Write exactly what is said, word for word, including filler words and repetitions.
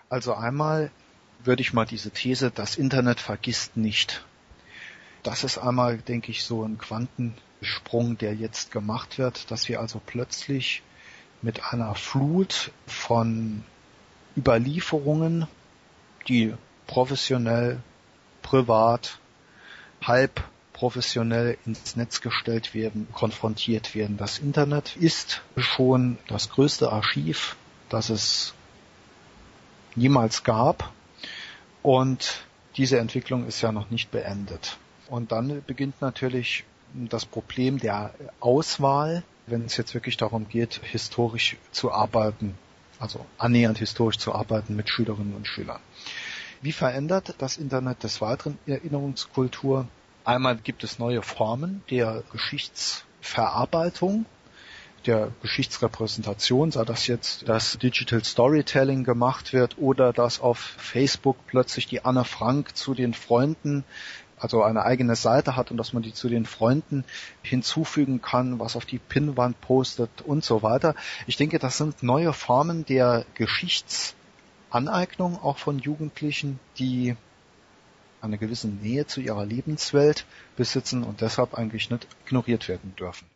Also einmal würde ich mal diese These, das Internet vergisst nicht. Das ist einmal, denke ich, so ein Quantensprung, der jetzt gemacht wird, dass wir also plötzlich mit einer Flut von Überlieferungen, die professionell, privat, halb professionell ins Netz gestellt werden, konfrontiert werden. Das Internet ist schon das größte Archiv, das es jemals gab, und diese Entwicklung ist ja noch nicht beendet. Und dann beginnt natürlich das Problem der Auswahl, wenn es jetzt wirklich darum geht, historisch zu arbeiten, also annähernd historisch zu arbeiten mit Schülerinnen und Schülern. Wie verändert das Internet des Weiteren Erinnerungskultur? Einmal gibt es neue Formen der Geschichtsverarbeitung, der Geschichtsrepräsentation, sei das jetzt, dass Digital Storytelling gemacht wird oder dass auf Facebook plötzlich die Anne Frank zu den Freunden, also eine eigene Seite hat und dass man die zu den Freunden hinzufügen kann, was auf die Pinnwand postet und so weiter. Ich denke, das sind neue Formen der Geschichtsaneignung auch von Jugendlichen, die eine gewisse Nähe zu ihrer Lebenswelt besitzen und deshalb eigentlich nicht ignoriert werden dürfen.